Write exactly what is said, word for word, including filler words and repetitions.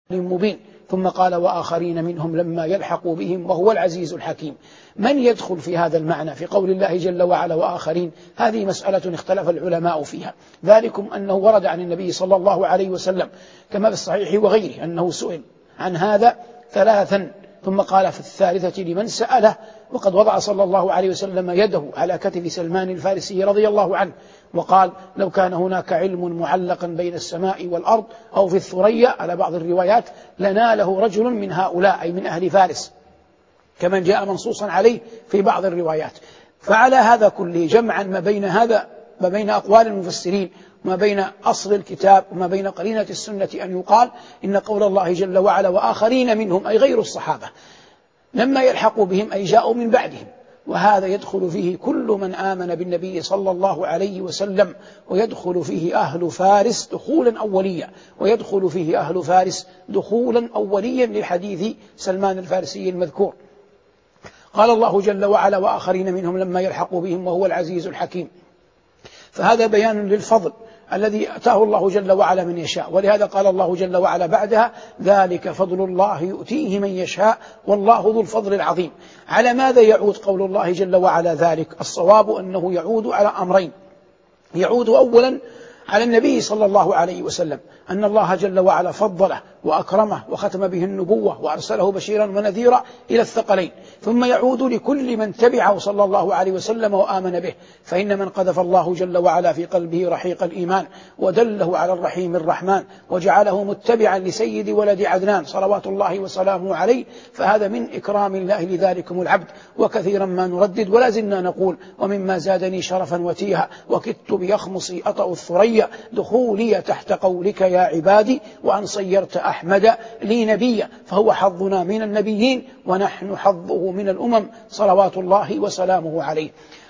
مبين. ثم قال وآخرين منهم لما يلحقوا بهم وهو العزيز الحكيم. من يدخل في هذا المعنى في قول الله جل وعلا وآخرين؟ هذه مسألة اختلف العلماء فيها. ذلكم أنه ورد عن النبي صلى الله عليه وسلم كما في الصحيح وغيره أنه سئل عن هذا ثلاثا ثم قال في الثالثة لمن سأله، وقد وضع صلى الله عليه وسلم يده على كتف سلمان الفارسي رضي الله عنه وقال لو كان هناك علم معلقا بين السماء والأرض أو في الثريا على بعض الروايات لناله رجل من هؤلاء أي من أهل فارس، كما جاء منصوصا عليه في بعض الروايات. فعلى هذا كله جمعا ما بين هذا ما بين أقوال المفسرين وما بين أصل الكتاب وما بين قرينة السنة أن يقال إن قول الله جل وعلا وآخرين منهم أي غير الصحابة لما يلحقوا بهم أي جاءوا من بعدهم، وهذا يدخل فيه كل من آمن بالنبي صلى الله عليه وسلم، ويدخل فيه أهل فارس دخولا أوليا، ويدخل فيه أهل فارس دخولا أوليا لحديث سلمان الفارسي المذكور. قال الله جل وعلا وآخرين منهم لما يلحقوا بهم وهو العزيز الحكيم، فهذا بيان للفضل الذي أتاه الله جل وعلا من يشاء، ولهذا قال الله جل وعلا بعدها ذلك فضل الله يؤتيه من يشاء والله ذو الفضل العظيم. على ماذا يعود قول الله جل وعلا ذلك؟ الصواب أنه يعود على أمرين. يعود أولا على النبي صلى الله عليه وسلم أن الله جل وعلا فضله وأكرمه وختم به النبوة وأرسله بشيرا ونذيرا إلى الثقلين، ثم يعود لكل من تبعه صلى الله عليه وسلم وآمن به، فإن من قذف الله جل وعلا في قلبه رحيق الإيمان ودله على الرحيم الرحمن وجعله متبعا لسيد ولد عدنان صلوات الله وسلامه عليه، فهذا من إكرام الله لذلكم العبد. وكثيرا ما نردد ولا زلنا نقول ومما زادني شرفا وتيها وكدت بيخمصي أطأ الثريا دخولي تحت قولك يا عبادي وأن صيرت أحمد لي نبيا، فهو حظنا من النبيين ونحن حظه من الأمم صلوات الله وسلامه عليه.